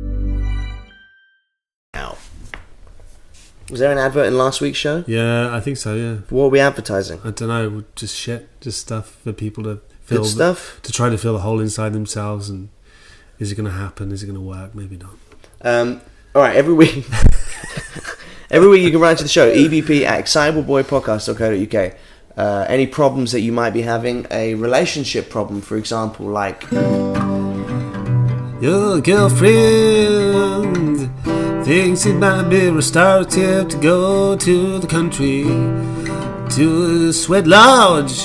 Was there an advert in last week's show? Yeah, I think so, yeah. What were we advertising? I don't know, just shit. Just stuff for people to fill. Good stuff? To try to fill the hole inside themselves. And is it going to happen? Is it going to work? Maybe not. Alright, every week... every week you can write to the show, ebp@excitableboypodcast.co.uk. Any problems that you might be having, a relationship problem, for example, like... Your girlfriend thinks it might be restorative to go to the country, to a sweat lodge.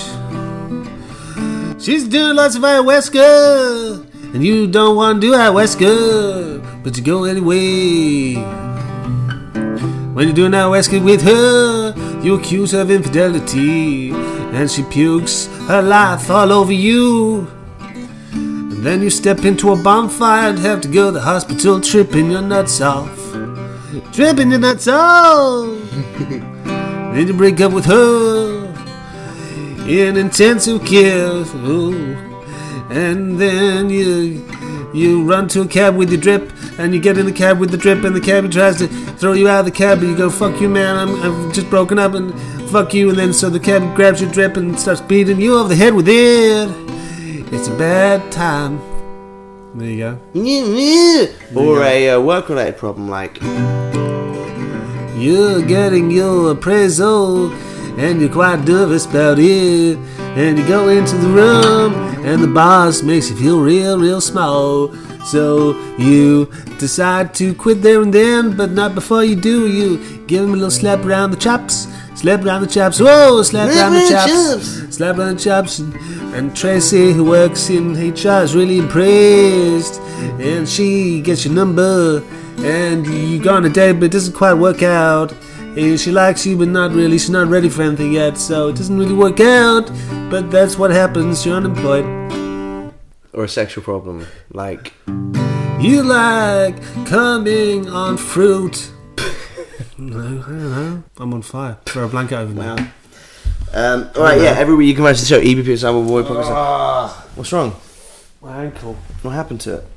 She's doing lots of ayahuasca, and you don't want to do ayahuasca, but you go anyway. When you're doing ayahuasca with her, you accuse her of infidelity, and she pukes her life all over you. And then you step into a bonfire and have to go to the hospital tripping your nuts off. Tripping your nuts off. Then you break up with her in intensive care. Ooh. And then you run to a cab with your drip, and you get in the cab with the drip, and the cabbie tries to throw you out of the cab, and you go, fuck you, man, I've just broken up, and fuck you. And then so the cabbie grabs your drip and starts beating you over the head with it. It's a bad time. There you go. Or a work-related problem like... You're getting your appraisal, and you're quite nervous about it. And you go into the room, and the boss makes you feel real, real small. So you decide to quit there and then, but not before you do. You give him a little slap around the chops. Slap around the chops. Whoa, slap around the chops. Slap around the chops. And Tracy, who works in HR, is really impressed. And she gets your number. And you go on a date, but it doesn't quite work out. And she likes you, but not really. She's not ready for anything yet, so it doesn't really work out. But that's what happens. You're unemployed. Or a sexual problem like... You like coming on fruit. No, I don't know. I'm on fire. Throw a blanket over me. Wow. Alright, yeah, every week you can watch the show, EBP Excitable Boy Podcast. What's wrong? My ankle. What happened to it?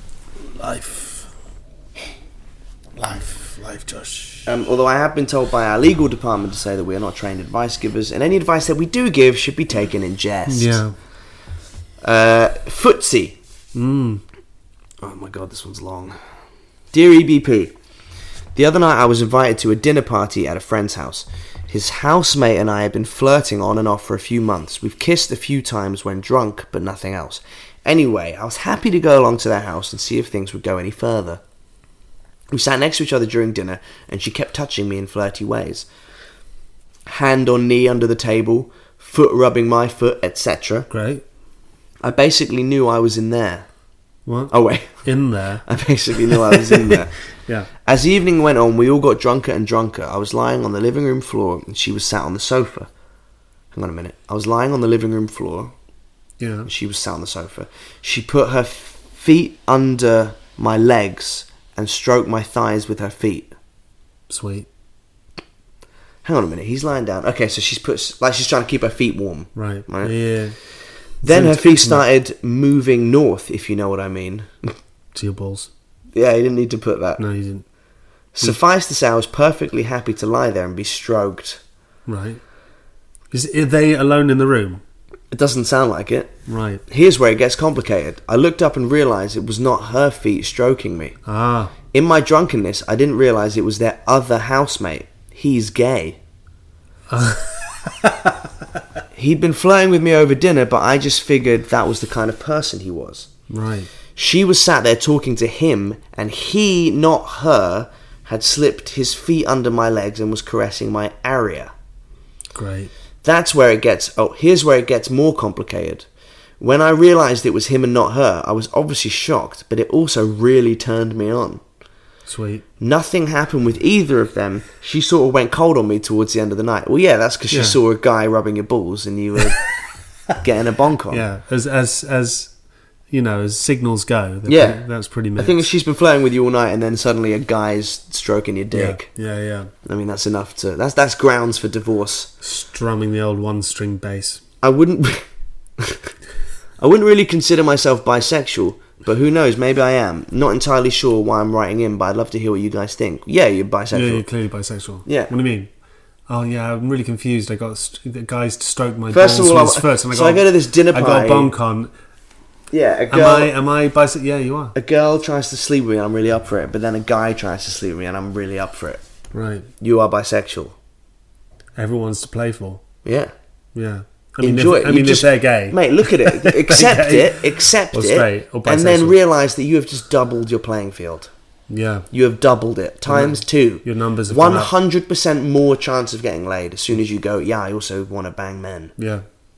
Life, Josh. Although I have been told by our legal department to say that we are not trained advice givers, and any advice that we do give should be taken in jest. Yeah. Footsie. Oh my god, this one's long. Dear EBP, the other night I was invited to a dinner party at a friend's house. His housemate and I had been flirting on and off for a few months. We've kissed a few times when drunk, but nothing else. Anyway, I was happy to go along to their house and see if things would go any further. We sat next to each other during dinner, and she kept touching me in flirty ways. Hand on knee under the table, foot rubbing my foot, etc. Great. I basically knew I was in there. What? Oh, wait. In there? I basically knew I was in there. Yeah. As the evening went on, we all got drunker and drunker. I was lying on the living room floor and she was sat on the sofa. Hang on a minute. I was lying on the living room floor. Yeah. And she was sat on the sofa. She put her feet under my legs and stroked my thighs with her feet. Sweet. Hang on a minute. He's lying down. Okay, so she's she's trying to keep her feet warm. Right. Yeah. Then her feet started moving north, if you know what I mean. To your balls. Yeah, you didn't need to put that. No, you didn't. Suffice to say, I was perfectly happy to lie there and be stroked. Right. Are they alone in the room? It doesn't sound like it. Right. Here's where it gets complicated. I looked up and realised it was not her feet stroking me. Ah. In my drunkenness, I didn't realise it was their other housemate. He's gay. He'd been flirting with me over dinner, but I just figured that was the kind of person he was. Right. She was sat there talking to him, and he, not her, had slipped his feet under my legs and was caressing my area. Great. That's where it gets... Oh, here's where it gets more complicated. When I realised it was him and not her, I was obviously shocked, but it also really turned me on. Sweet. Nothing happened with either of them. She sort of went cold on me towards the end of the night. Well, yeah, that's because she saw a guy rubbing your balls and you were getting a bonk on. Yeah, as you know, as signals go. That's pretty mixed. I think if she's been flirting with you all night and then suddenly a guy's stroking your dick. Yeah. I mean, that's enough to... That's grounds for divorce. Strumming the old one-string bass. I wouldn't really consider myself bisexual, but who knows, maybe I am. Not entirely sure why I'm writing in, but I'd love to hear what you guys think. Yeah, you're bisexual. Yeah, you're clearly bisexual. Yeah. What do you mean? Oh, yeah, I'm really confused. I got the guys to stroke my First balls of all, with his foot. And I go to this dinner party. I got a bonk on. Yeah, a girl... Am I bisexual? Yeah, you are. A girl tries to sleep with me and I'm really up for it, but then a guy tries to sleep with me and I'm really up for it. Right. You are bisexual. Everyone's to play for. Yeah. Yeah. I mean, Enjoy it. If they're gay. Mate, look at it. Accept it, or straight, or and then realise that you have just doubled your playing field. Yeah. You have doubled it. Times 2. Your numbers have gone up. 100% more chance of getting laid as soon as you go, yeah, I also want to bang men. Yeah.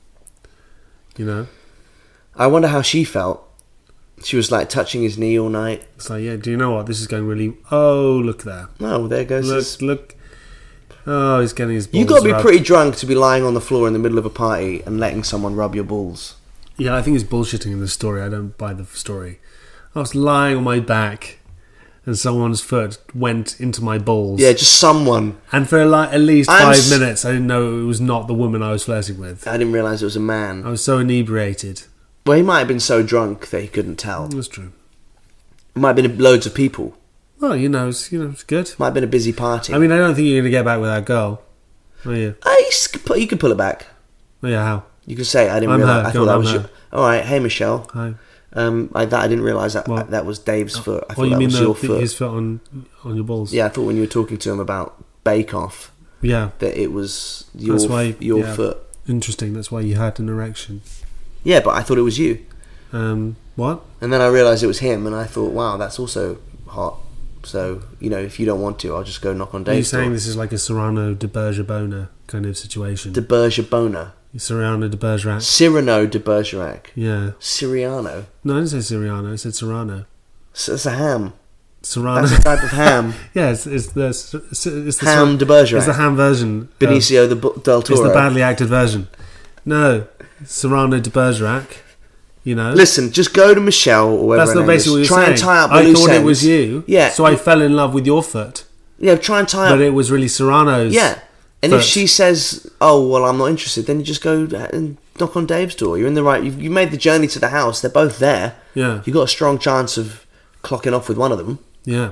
You know? I wonder how she felt. She was like touching his knee all night. It's like, yeah, do you know what? This is going really... Oh, look there. Oh, there goes Look. Oh, he's getting his balls You got to be rubbed. pretty drunk to be lying on the floor in the middle of a party and letting someone rub your balls. Yeah, I think he's bullshitting in the story. I don't buy the story. I was lying on my back and someone's foot went into my balls. Yeah, just someone. And for at least 5 minutes, I didn't know it was not the woman I was flirting with. I didn't realise it was a man. I was so inebriated. Well, he might have been so drunk that he couldn't tell. That's true. It might have been loads of people. Well, it's good. Might have been a busy party. I mean, I don't think you're going to get back with that girl. Oh, yeah. You could pull it back. Oh, yeah, how? You could say, I didn't realise. I thought that was your... Alright, hey Michelle. Hi. I didn't realise that was Dave's foot. I thought you that mean was your foot. His foot on your balls? Yeah, I thought when you were talking to him about Bake Off, that it was your foot. Interesting, that's why you had an erection. Yeah, but I thought it was you. What? And then I realised it was him, and I thought, wow, that's also hot. So, if you don't want to, I'll just go knock on Dave's door. Are you saying this is like a Cyrano de Bergerac kind of situation? De Bergerac. Cyrano de Bergerac. Cyrano de Bergerac. Yeah. Siriano. No, I didn't say Siriano, I said Serrano. So it's a ham. Serrano. That's a type of ham. Yeah, it's the ham de Bergerac. It's the ham version. Benicio del Toro. It's the badly acted version. No, Cyrano de Bergerac. Listen, just go to Michelle or whatever. That's not basically what you're saying. Try and tie up the I loose thought ends. it was you. Yeah. So I fell in love with your foot. Yeah, try and tie up. But it was really Serrano's. Yeah. And foot. if she says, "Oh, well, I'm not interested," then you just go and knock on Dave's door. You're in the right. You made the journey to the house. They're both there. Yeah. You got a strong chance of clocking off with one of them. Yeah.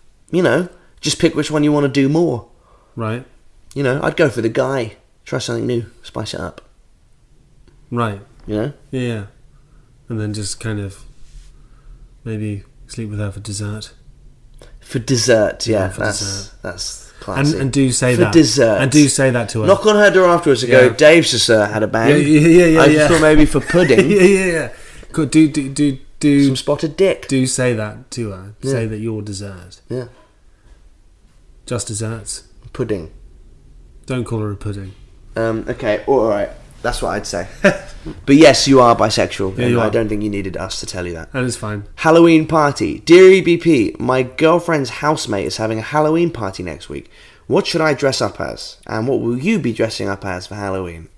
Just pick which one you want to do more. Right. I'd go for the guy. Try something new. Spice it up. Right. Yeah. And then just kind of maybe sleep with her for dessert. For dessert, yeah. For dessert. That's classy. And do say for that. For dessert. And do say that to her. Knock on her door afterwards and go, Dave's just had a bang. Yeah. I just thought maybe for pudding. Yeah. Good. Do some spotted dick. Do say that to her. Yeah. Say that you're dessert. Yeah. Just desserts. Pudding. Don't call her a pudding. Okay, alright. That's what I'd say. But yes, you are bisexual. Yeah, and you I are. don't think you needed us to tell you that. That is fine. Halloween party. Dear EBP, my girlfriend's housemate is having a Halloween party next week. What should I dress up as? And what will you be dressing up as for Halloween?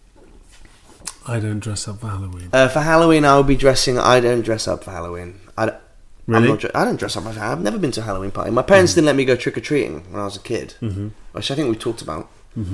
I don't dress up for Halloween. For Halloween, I don't dress up for Halloween. Really? I don't dress up for Halloween. I've never been to a Halloween party. My parents didn't let me go trick-or-treating when I was a kid, which I think we talked about.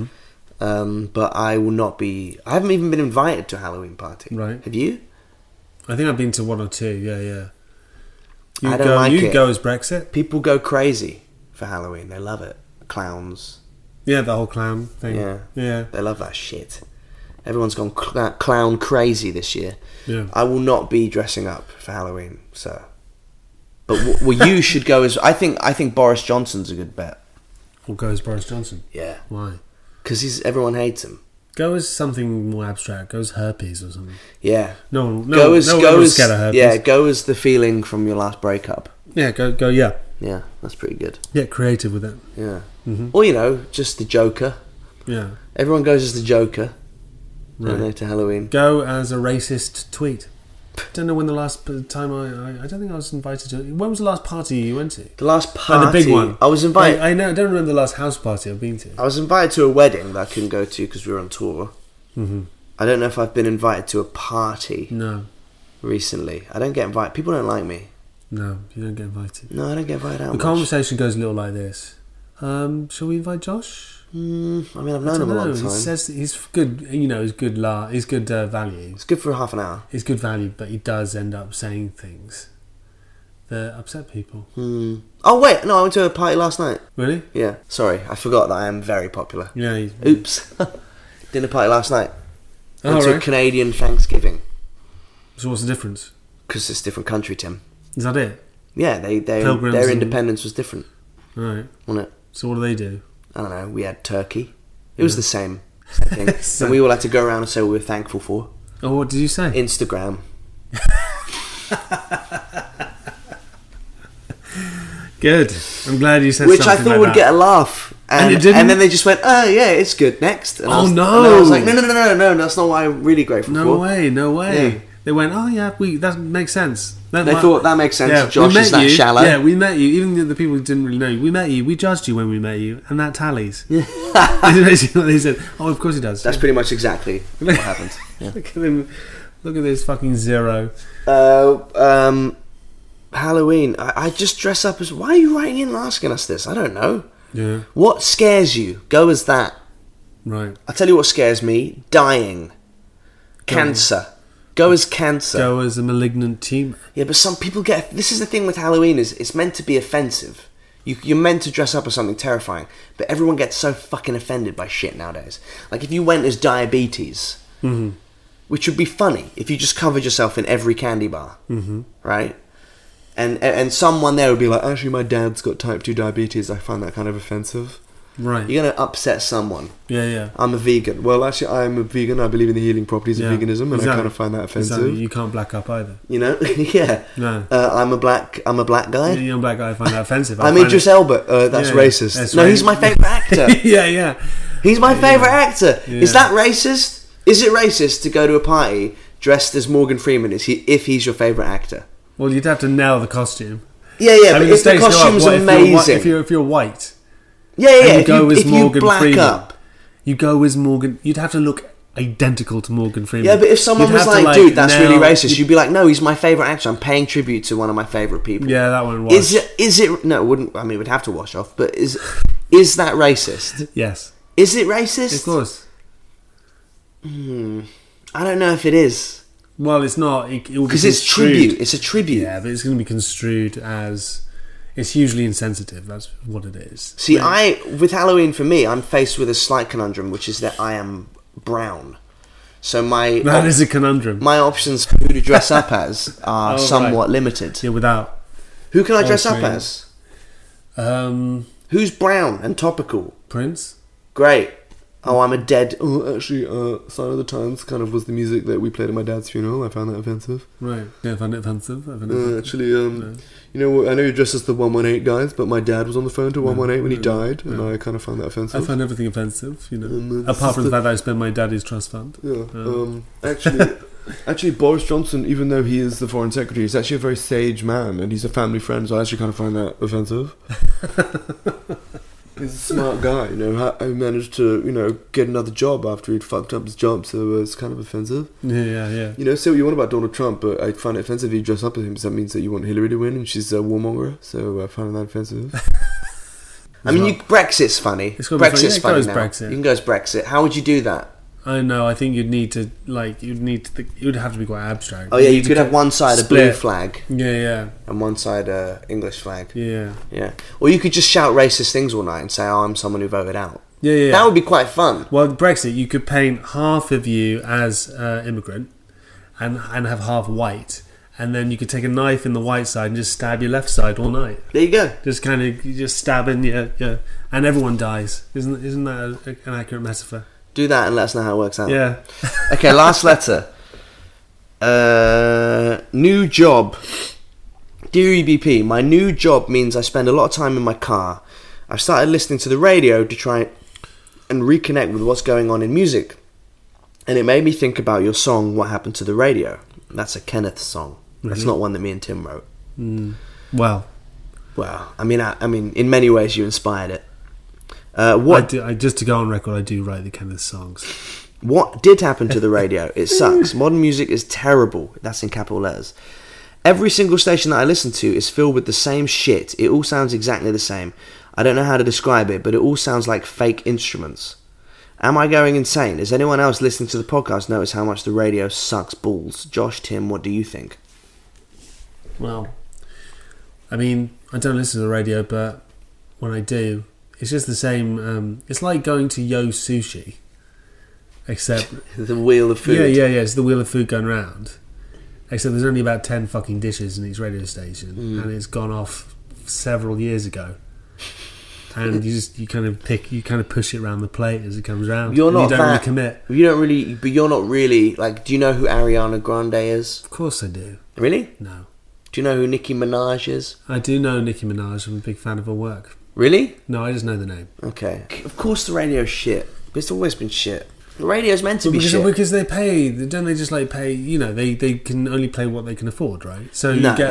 But I will not be... I haven't even been invited to a Halloween party. Right. Have you? I think I've been to 1 or 2, yeah. I don't like it. You go as Brexit? People go crazy for Halloween. They love it. Clowns. Yeah, the whole clown thing. Yeah. They love that shit. Everyone's gone clown crazy this year. Yeah. I will not be dressing up for Halloween, so... But you should go as... I think Boris Johnson's a good bet. Or go as Boris Johnson? Yeah. Why? Because everyone hates him. Go as something more abstract. Go as herpes or something. Yeah. No one was scared of herpes. Yeah, go as the feeling from your last breakup. Yeah, go, yeah. Yeah, that's pretty good. Get creative with it. Yeah. Or, just the Joker. Yeah. Everyone goes as the Joker. Right. Don't they, to Halloween. Go as a racist tweet. Don't know when the last time I don't think I was invited to... When was the last party you went to? The last party... the big one. I was invited... I don't remember the last house party I've been to. I was invited to a wedding that I couldn't go to because we were on tour. I don't know if I've been invited to a party recently. I don't get invited. People don't like me. No, you don't get invited. No, I don't get invited out The much. conversation goes a little like this. Shall we invite Josh? I mean, I've known him a long time. He says that he's good, he's good value. It's good for half an hour. He's good value, but he does end up saying things that upset people. Oh, wait, no, I went to a party last night. Really? Yeah, sorry, I forgot that I am very popular. Yeah. Oops. Dinner party last night. Went to right. a Canadian Thanksgiving. So what's the difference? Because it's a different country, Tim. Is that it? Yeah, their independence was different. Right. Wasn't it? So what do they do? I don't know, we had turkey. It was the same thing. And we all had to go around and say what we were thankful for. Oh, what did you say? Instagram. Good. I'm glad you said Which something I thought like would that. get a laugh. And it didn't? And then they just went, oh yeah, it's good, next. And I was like, no, that's not what I'm really grateful for. No way. Yeah. They went, oh yeah, that makes sense. They thought that makes sense. Josh is that shallow. Yeah, we met you. Even the people who didn't really know you, we met you. We judged you when we met you, and that tallies. Yeah. That's basically what they said. Oh, of course he does. That's pretty much exactly what happened. Yeah. Look at him. Look at this fucking zero. Halloween. I just dress up as... Why are you writing in and asking us this? I don't know. Yeah. What scares you? Go as that. Right. I'll tell you what scares me. Dying. Cancer. Go as cancer. Go as a malignant tumor. Yeah, but some people get... This is the thing with Halloween, is it's meant to be offensive. You're meant to dress up as something terrifying, but everyone gets so fucking offended by shit nowadays. Like, if you went as diabetes, which would be funny if you just covered yourself in every candy bar, right? And someone there would be like, actually, my dad's got type 2 diabetes. I find that kind of offensive. Right. You're going to upset someone. Yeah. I'm a vegan. Well, actually, I'm a vegan. I believe in the healing properties of veganism, and I kind of find that offensive. Exactly. You can't black up either. You know? Yeah. No. I'm a black guy. You're a black guy. I find that offensive. I'm Idris Elba. That's racist. That's no, right. he's my favourite actor. Yeah. He's my favourite actor. Yeah. Is that racist? Is it racist to go to a party dressed as Morgan Freeman if he's your favourite actor? Well, you'd have to nail the costume. Yeah, but if the costume's amazing... If you're white... Yeah. And you go as Morgan black Freeman. Up. You go as Morgan... You'd have to look identical to Morgan Freeman. Yeah, but if someone was like, dude, that's really racist, you'd be like, no, he's my favourite actor. I'm paying tribute to one of my favourite people. Yeah, that one was. Is it... No, it wouldn't... I mean, it would have to wash off, but is that racist? Yes. Is it racist? Of course. I don't know if it is. Well, it's not. Because it's tribute. It's a tribute. Yeah, but it's going to be construed as... It's hugely insensitive. That's what it is. See, with Halloween, for me, I'm faced with a slight conundrum, which is that I am brown. So that is a conundrum. My options for who to dress up as are somewhat limited. Yeah, without... Who can I dress up as? Who's brown and topical? Prince. Great. Oh, I'm a dead... Oh, actually, Sign of the Times kind of was the music that we played at my dad's funeral. I found that offensive. Right. Yeah, I found it offensive. Actually, you know what? I know you're dressed as the 118 guys, but my dad was on the phone to 118 when he died, and I kind of found that offensive. I found everything offensive, you know. Apart from the fact that I spent my daddy's trust fund. Yeah. Actually, Boris Johnson, even though he is the foreign secretary, is actually a very sage man, and he's a family friend, so I actually kind of find that offensive. He's a smart guy, you know, who managed to, you know, get another job after he'd fucked up his job, so it's kind of offensive. Yeah. You know, say what you want about Donald Trump, but I find it offensive if you dress up as him, because that means that you want Hillary to win, and she's a warmonger, so I find that offensive. I mean, Brexit's funny. Brexit's funny now. Brexit. You can go as Brexit. How would you do that? I know. I think you'd need to it would have to be quite abstract. Oh yeah, you could have one side a blue flag. Yeah. And one side a English flag. Yeah. Or you could just shout racist things all night and say, "Oh, I'm someone who voted out." Yeah. That would be quite fun. Well, Brexit, you could paint half of you as immigrant, and have half white, and then you could take a knife in the white side and just stab your left side all night. There you go. Just kind of stabbing, yeah, and everyone dies. Isn't that an accurate metaphor? Do that and let us know how it works out. Yeah. Okay, last letter. New job. Dear EBP, my new job means I spend a lot of time in my car. I've started listening to the radio to try and reconnect with what's going on in music. And it made me think about your song, What Happened to the Radio. That's a Kenneth song. Really? That's not one that me and Tim wrote. Well, I mean, in many ways you inspired it. Just to go on record, I do write the Kenneth songs. What did happen to the radio? It sucks. Modern music is terrible. That's in capital letters. Every single station that I listen to is filled with the same shit. It all sounds exactly the same. I don't know how to describe it, but it all sounds like fake instruments. Am I going insane? Does anyone else listening to the podcast notice how much the radio sucks balls? Josh, Tim, what do you think? Well, I mean, I don't listen to the radio, but when I do, it's just the same. It's like going to Yo Sushi, except the wheel of food. Yeah. It's the wheel of food going round. Except there's only about 10 fucking dishes in each radio station, and it's gone off several years ago. And you kind of push it around the plate as it comes round. You're not you don't really commit. But you're not really like. Do you know who Ariana Grande is? Of course I do. Really? No. Do you know who Nicki Minaj is? I do know Nicki Minaj. I'm a big fan of her work. Really? No, I just know the name. Okay. Of course the radio's shit. It's always been shit. The radio's meant to be shit. Because they pay. Don't they just like pay, you know, they can only play what they can afford, right? So you that's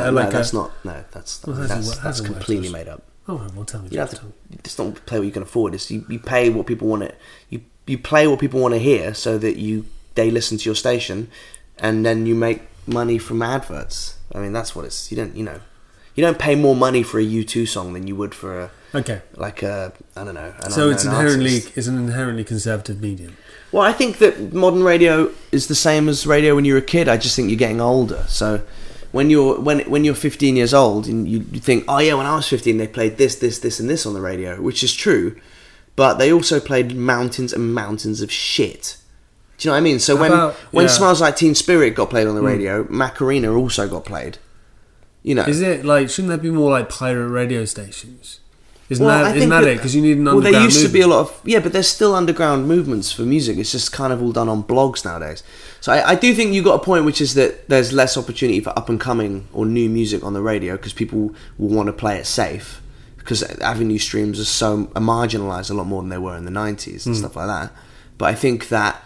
completely made up. Oh, well, tell me. You have to just don't play what you can afford. It's you pay what people want to. You play what people want to hear, so that they listen to your station, and then you make money from adverts. I mean, that's what it's. You don't pay more money for a U2 song than you would for a. Okay. Like a, I don't know. So it's an inherently conservative medium. Well, I think that modern radio is the same as radio when you're a kid. I just think you're getting older. So when you're 15 years old and you think, oh yeah, when I was 15 they played this, and this on the radio, which is true, but they also played mountains and mountains of shit. Do you know what I mean? So when Smells Like Teen Spirit got played on the radio, Macarena also got played. You know, is it like, shouldn't there be more like pirate radio stations? Isn't that it? Because you need an underground. Well, there used to be a lot of but there's still underground movements for music. It's just kind of all done on blogs nowadays. So I do think you got a point, which is that there's less opportunity for up and coming or new music on the radio because people will want to play it safe. Because avenue streams are marginalised a lot more than they were in the 90s and stuff like that. But I think that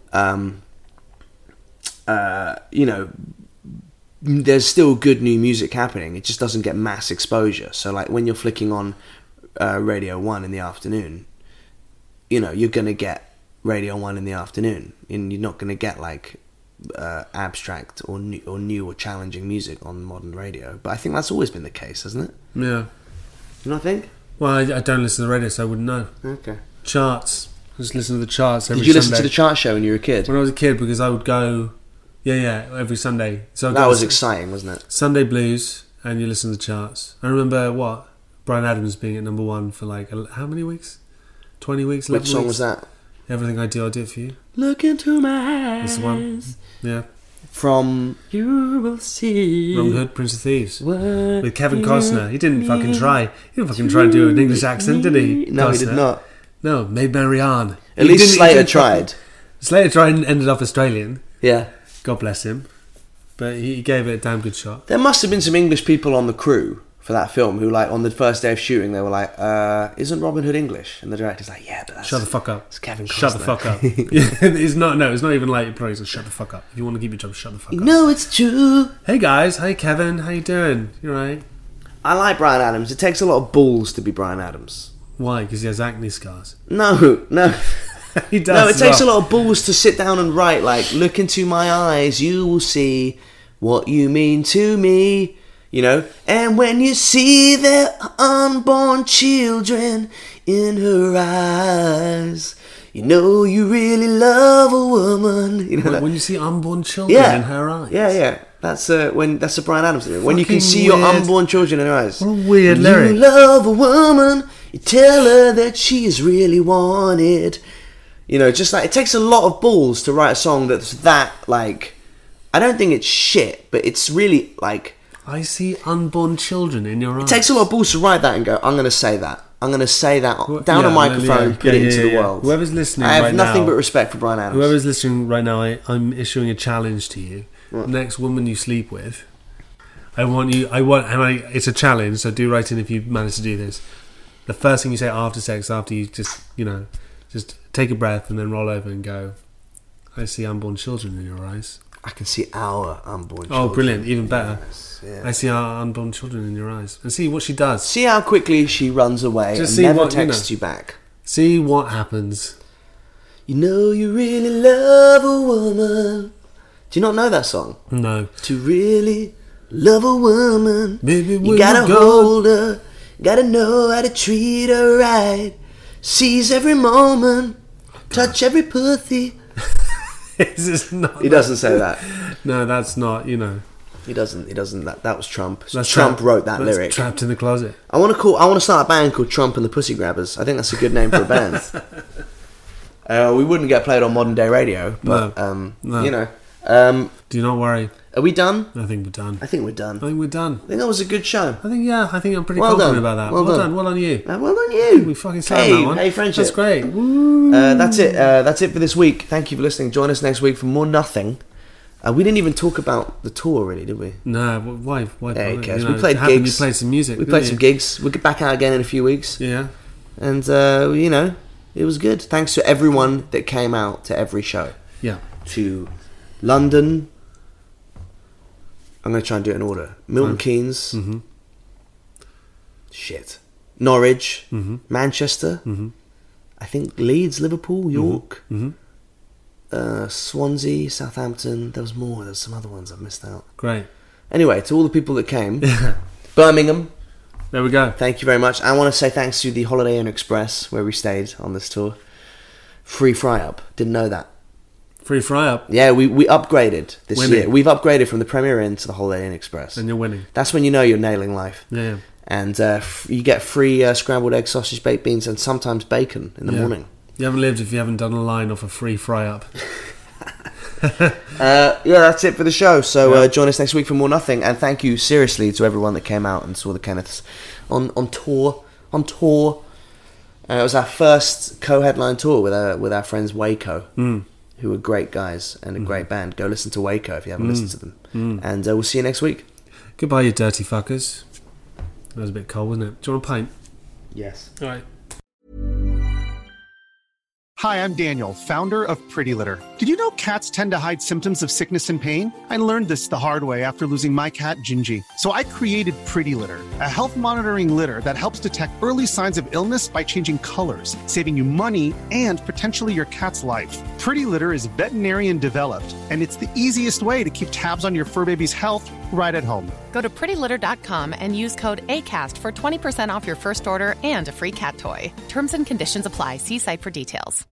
there's still good new music happening. It just doesn't get mass exposure. So like when you're flicking on Radio 1 in the afternoon, you're going to get Radio 1 in the afternoon, and you're not going to get like abstract or new or challenging music on modern radio. But I think that's always been the case, hasn't it? Yeah. You not think? Well, I don't listen to the radio, so I wouldn't know. Okay. Charts. I just listen to the charts every Sunday. Did you listen to the chart show when you were a kid? When I was a kid, because I would go... Yeah, every Sunday. So that was exciting, wasn't it? Sunday Blues, and you listen to the charts. I remember Bryan Adams being at number one for like how many weeks? 20 weeks. Which song was that? Everything I Do, I Do It For You. Look into my eyes. That's the one. Yeah. From You Will See. Robin Hood, Prince of Thieves. With Kevin Costner. He didn't fucking try. He didn't fucking try to do an English accent, did he? No, he did not. No, Maid Marianne. At least Slater tried. Slater tried and ended up Australian. Yeah. God bless him. But he gave it a damn good shot. There must have been some English people on the crew for that film who, like, on the first day of shooting, they were like, isn't Robin Hood English? And the director's like, yeah, but that's... Shut the fuck up. It's Kevin Costner. Shut the fuck up. It's not even like, probably just shut the fuck up. If you want to keep your job, shut the fuck up. No, it's true. Hey guys, hey Kevin, how you doing? You right? I like Bryan Adams. It takes a lot of balls to be Bryan Adams. Why? Because he has acne scars. No. He does. No, it takes a lot of balls to sit down and write, like, look into my eyes, you will see what you mean to me. You know, and when you see their unborn children in her eyes, you know you really love a woman. You know when you see unborn children in her eyes. Yeah. That's a Bryan Adams thing. When you can see your unborn children in her eyes. What a weird lyric. You love a woman, you tell her that she is really wanted. You know, just like, it takes a lot of balls to write a song that's that, like, I don't think it's shit, but it's really, like... I see unborn children in your eyes. It takes a lot of balls to write that and go, I'm going to say that. I'm going to say that down a microphone, put it into the world. Whoever's listening I have right nothing now, but respect for Bryan Adams. Whoever's listening right now, I'm issuing a challenge to you. Right. Next woman you sleep with, it's a challenge, so do write in if you manage to do this. The first thing you say after sex, after you just take a breath and then roll over and go, I see unborn children in your eyes. I can see our unborn children. Oh, brilliant. Even better. Yes. I see our unborn children in your eyes. And see what she does. See how quickly she runs away and never texts you back. See what happens. You know you really love a woman. Do you not know that song? No. To really love a woman, Baby, you gotta hold her, gotta know how to treat her right. Seize every moment, touch every pussy. He doesn't say that. No, that's not, you know. He doesn't. That was Trump. That's Trump wrote that lyric. Trapped in the closet. I want to start a band called Trump and the Pussy Grabbers. I think that's a good name for a band. We wouldn't get played on modern day radio, but no. You know. Do not worry. Are we done? I think we're done. I think we're done. I think that was a good show. I think I'm pretty confident about that. Well done. Well on you. Well on you. We fucking slammed that one. Hey, friendship. That's great. That's it. That's it for this week. Thank you for listening. Join us next week for more nothing. We didn't even talk about the tour, really, did we? No. Why? Yeah, who cares? You know, we played gigs. You played some music. We played some gigs. We'll get back out again in a few weeks. Yeah. And you know, it was good. Thanks to everyone that came out to every show. Yeah. To London. I'm going to try and do it in order. Milton Keynes. Mm-hmm. Shit. Norwich. Mm-hmm. Manchester. Mm-hmm. I think Leeds, Liverpool, York. Mm-hmm. Swansea, Southampton. There was more. There was some other ones I've missed out. Great. Anyway, to all the people that came. Birmingham. There we go. Thank you very much. I want to say thanks to the Holiday Inn Express, where we stayed on this tour. Free fry-up. Didn't know that. Free fry-up? Yeah, we upgraded this Winning. year. We've upgraded from the Premier Inn to the Holiday Inn Express. And you're winning. That's when you know you're nailing life. Yeah. And you get free scrambled egg, sausage, baked beans, and sometimes bacon in the morning. You haven't lived if you haven't done a line off a free fry-up. That's it for the show. So join us next week for more nothing. And thank you seriously to everyone that came out and saw the Kenneths on tour. It was our first co-headline tour with our friends Waco, who are great guys and a great band. Go listen to Waco if you haven't listened to them. And we'll see you next week. Goodbye, you dirty fuckers. That was a bit cold, wasn't it? Do you want a pint? Yes. All right. Hi, I'm Daniel, founder of Pretty Litter. Did you know cats tend to hide symptoms of sickness and pain? I learned this the hard way after losing my cat, Gingy. So I created Pretty Litter, a health monitoring litter that helps detect early signs of illness by changing colors, saving you money and potentially your cat's life. Pretty Litter is veterinarian developed, and it's the easiest way to keep tabs on your fur baby's health right at home. Go to prettylitter.com and use code ACAST for 20% off your first order and a free cat toy. Terms and conditions apply. See site for details.